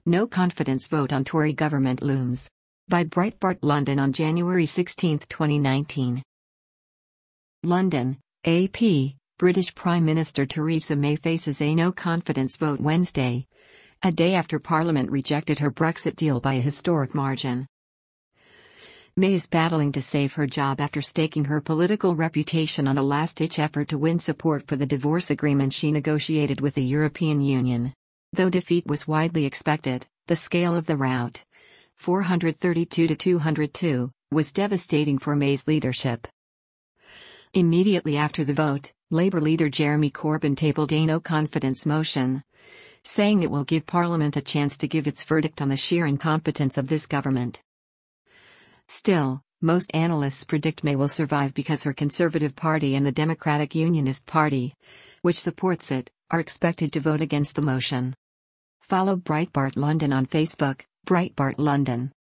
No confidence vote on Tory government looms. By Breitbart London on January 16, 2019. London, AP, British Prime Minister Theresa May faces a no-confidence vote Wednesday, a day after Parliament rejected her Brexit deal by a historic margin. May is battling to save her job after staking her political reputation on a last-ditch effort to win support for the divorce agreement she negotiated with the European Union. Though defeat was widely expected, the scale of the rout, 432 to 202, was devastating for May's leadership. Immediately after the vote, Labour leader Jeremy Corbyn tabled a no-confidence motion, saying it will give Parliament a chance to give its verdict on the sheer incompetence of this government. Still, most analysts predict May will survive because her Conservative Party and the Democratic Unionist Party, which supports it, are expected to vote against the motion. Follow Breitbart London on Facebook, Breitbart London.